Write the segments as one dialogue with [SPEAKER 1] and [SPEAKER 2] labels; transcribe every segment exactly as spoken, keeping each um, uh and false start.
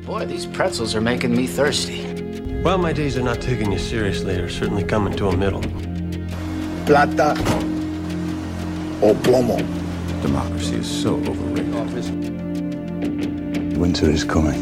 [SPEAKER 1] Boy, these pretzels are making me thirsty.
[SPEAKER 2] Well, my days of not taking you seriously are certainly coming to a middle.
[SPEAKER 3] Plata o plomo.
[SPEAKER 4] Democracy is so overrated.
[SPEAKER 3] Winter is coming.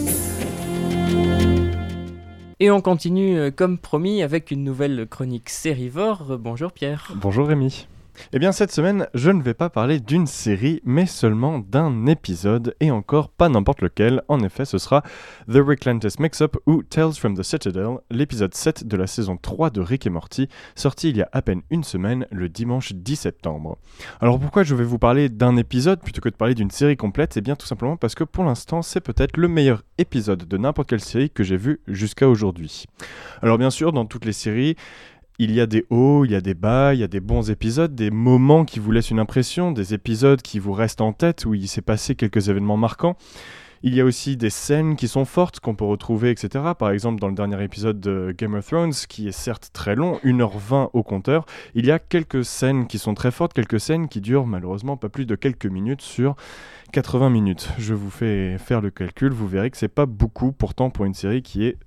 [SPEAKER 5] Et on continue euh, comme promis avec une nouvelle chronique Sérivore. Euh, bonjour Pierre.
[SPEAKER 6] Bonjour Rémi. Eh bien cette semaine, je ne vais pas parler d'une série, mais seulement d'un épisode, et encore pas n'importe lequel. En effet, ce sera The Relentless Mix-Up ou Tales from the Citadel, l'épisode sept de la saison trois de Rick et Morty, sorti il y a à peine une semaine, le dimanche dix septembre. Alors pourquoi je vais vous parler d'un épisode plutôt que de parler d'une série complète ? Eh bien tout simplement parce que pour l'instant, c'est peut-être le meilleur épisode de n'importe quelle série que j'ai vu jusqu'à aujourd'hui. Alors bien sûr, dans toutes les séries, il y a des hauts, il y a des bas, il y a des bons épisodes, des moments qui vous laissent une impression, des épisodes qui vous restent en tête, où il s'est passé quelques événements marquants. Il y a aussi des scènes qui sont fortes, qu'on peut retrouver, et cetera. Par exemple, dans le dernier épisode de Game of Thrones, qui est certes très long, une heure vingt au compteur, il y a quelques scènes qui sont très fortes, quelques scènes qui durent malheureusement pas plus de quelques minutes sur quatre-vingts minutes. Je vous fais faire le calcul, vous verrez que c'est pas beaucoup, pourtant pour une série qui est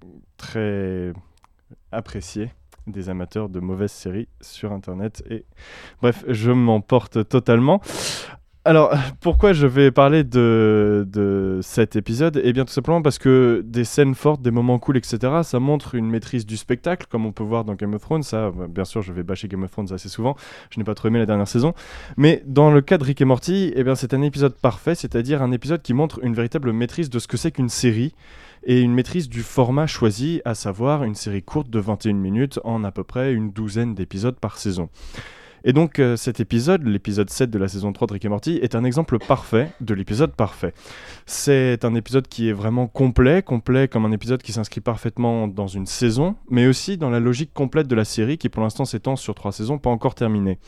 [SPEAKER 6] très appréciée des amateurs de mauvaises séries sur internet, et bref, je m'emporte totalement. Alors, pourquoi je vais parler de, de cet épisode ? Eh bien, tout simplement parce que des scènes fortes, des moments cool, et cetera, ça montre une maîtrise du spectacle, comme on peut voir dans Game of Thrones. Ça, bien sûr, je vais bâcher Game of Thrones assez souvent. Je n'ai pas trop aimé la dernière saison. Mais dans le cas de Rick et Morty, eh bien, c'est un épisode parfait, c'est-à-dire un épisode qui montre une véritable maîtrise de ce que c'est qu'une série, et une maîtrise du format choisi, à savoir une série courte de vingt et une minutes en à peu près une douzaine d'épisodes par saison. Et donc euh, cet épisode, l'épisode sept de la saison trois de Rick et Morty, est un exemple parfait de l'épisode parfait. C'est un épisode qui est vraiment complet, complet comme un épisode qui s'inscrit parfaitement dans une saison, mais aussi dans la logique complète de la série qui pour l'instant s'étend sur trois saisons, pas encore terminée.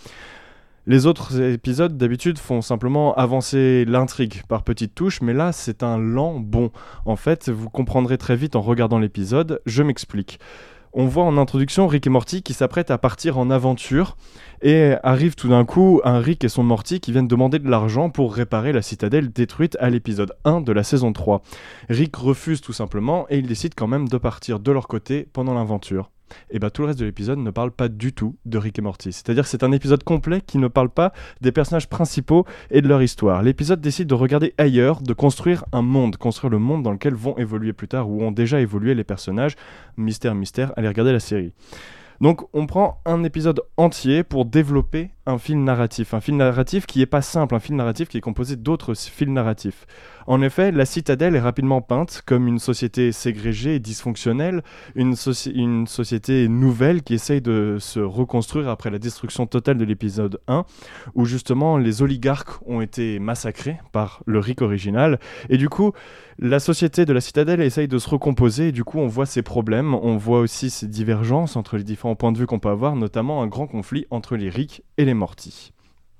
[SPEAKER 6] Les autres épisodes, d'habitude, font simplement avancer l'intrigue par petites touches, mais là, c'est un lent bond. En fait, vous comprendrez très vite en regardant l'épisode, je m'explique. On voit en introduction Rick et Morty qui s'apprêtent à partir en aventure, et arrive tout d'un coup un Rick et son Morty qui viennent demander de l'argent pour réparer la citadelle détruite à l'épisode un de la saison trois. Rick refuse tout simplement, et ils décident quand même de partir de leur côté pendant l'aventure. Et bah tout le reste de l'épisode ne parle pas du tout de Rick et Morty. C'est-à-dire que c'est un épisode complet qui ne parle pas des personnages principaux et de leur histoire. L'épisode décide de regarder ailleurs, de construire un monde, construire le monde dans lequel vont évoluer plus tard, où ont déjà évolué les personnages. Mystère, mystère, allez regarder la série. Donc on prend un épisode entier pour développer un fil narratif. Un fil narratif qui n'est pas simple, un fil narratif qui est composé d'autres fils narratifs. En effet, la citadelle est rapidement peinte comme une société ségrégée et dysfonctionnelle, une, soci- une société nouvelle qui essaye de se reconstruire après la destruction totale de l'épisode un, où justement les oligarques ont été massacrés par le Rick original, et du coup la société de la citadelle essaye de se recomposer, et du coup on voit ses problèmes, on voit aussi ses divergences entre les différents points de vue qu'on peut avoir, notamment un grand conflit entre les Rick et les Morty.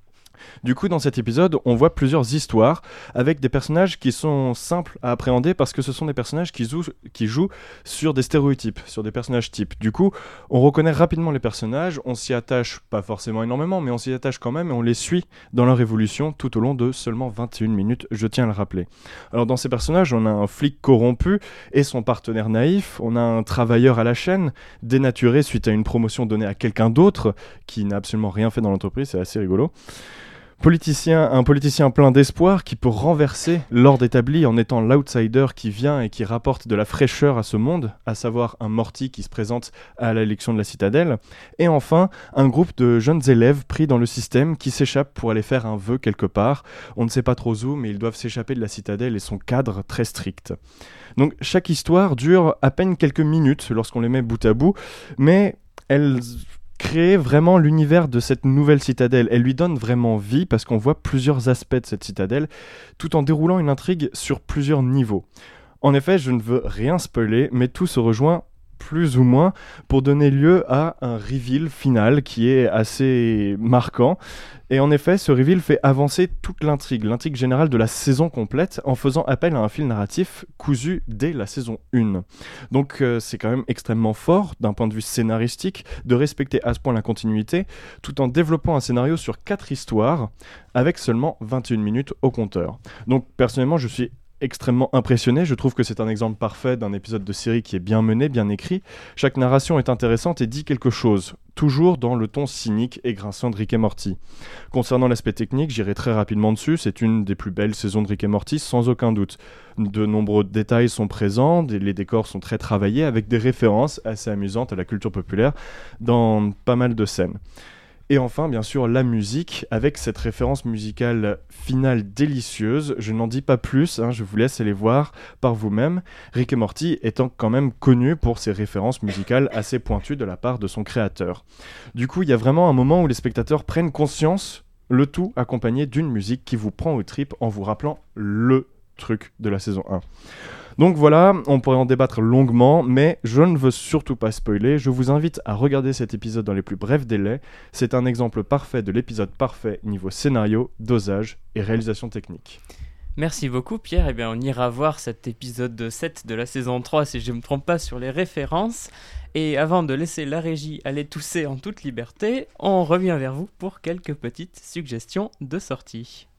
[SPEAKER 6] Du coup, dans cet épisode, on voit plusieurs histoires avec des personnages qui sont simples à appréhender parce que ce sont des personnages qui jouent, qui jouent sur des stéréotypes, sur des personnages types. Du coup, on reconnaît rapidement les personnages, on s'y attache pas forcément énormément, mais on s'y attache quand même et on les suit dans leur évolution tout au long de seulement vingt et une minutes, je tiens à le rappeler. Alors dans ces personnages, on a un flic corrompu et son partenaire naïf, on a un travailleur à la chaîne, dénaturé suite à une promotion donnée à quelqu'un d'autre qui n'a absolument rien fait dans l'entreprise, c'est assez rigolo. Politicien, un politicien plein d'espoir qui peut renverser l'ordre établi en étant l'outsider qui vient et qui rapporte de la fraîcheur à ce monde, à savoir un Morty qui se présente à l'élection de la citadelle. Et enfin, un groupe de jeunes élèves pris dans le système qui s'échappent pour aller faire un vœu quelque part. On ne sait pas trop où, mais ils doivent s'échapper de la citadelle et son cadre très strict. Donc chaque histoire dure à peine quelques minutes lorsqu'on les met bout à bout, mais elles créer vraiment l'univers de cette nouvelle citadelle. Elle lui donne vraiment vie parce qu'on voit plusieurs aspects de cette citadelle tout en déroulant une intrigue sur plusieurs niveaux. En effet, je ne veux rien spoiler, mais tout se rejoint plus ou moins pour donner lieu à un reveal final qui est assez marquant. Et en effet, ce reveal fait avancer toute l'intrigue, l'intrigue générale de la saison complète, en faisant appel à un fil narratif cousu dès la saison un. Donc euh, c'est quand même extrêmement fort, d'un point de vue scénaristique, de respecter à ce point la continuité, tout en développant un scénario sur quatre histoires, avec seulement vingt et une minutes au compteur. Donc personnellement, je suis extrêmement impressionné. Je trouve que c'est un exemple parfait d'un épisode de série qui est bien mené, bien écrit. Chaque narration est intéressante et dit quelque chose, toujours dans le ton cynique et grinçant de Rick et Morty. Concernant l'aspect technique, j'irai très rapidement dessus, c'est une des plus belles saisons de Rick et Morty, sans aucun doute. De nombreux détails sont présents, les décors sont très travaillés, avec des références assez amusantes à la culture populaire dans pas mal de scènes. Et enfin, bien sûr, la musique, avec cette référence musicale finale délicieuse. Je n'en dis pas plus, hein, je vous laisse aller voir par vous-même. Rick et Morty étant quand même connu pour ses références musicales assez pointues de la part de son créateur. Du coup, il y a vraiment un moment où les spectateurs prennent conscience, le tout accompagné d'une musique qui vous prend aux tripes en vous rappelant le truc de la saison un. Donc voilà, on pourrait en débattre longuement, mais je ne veux surtout pas spoiler. Je vous invite à regarder cet épisode dans les plus brefs délais. C'est un exemple parfait de l'épisode parfait niveau scénario, dosage et réalisation technique.
[SPEAKER 5] Merci beaucoup Pierre, eh bien on ira voir cet épisode sept de la saison trois si je ne me trompe pas sur les références. Et avant de laisser la régie aller tousser en toute liberté, on revient vers vous pour quelques petites suggestions de sortie.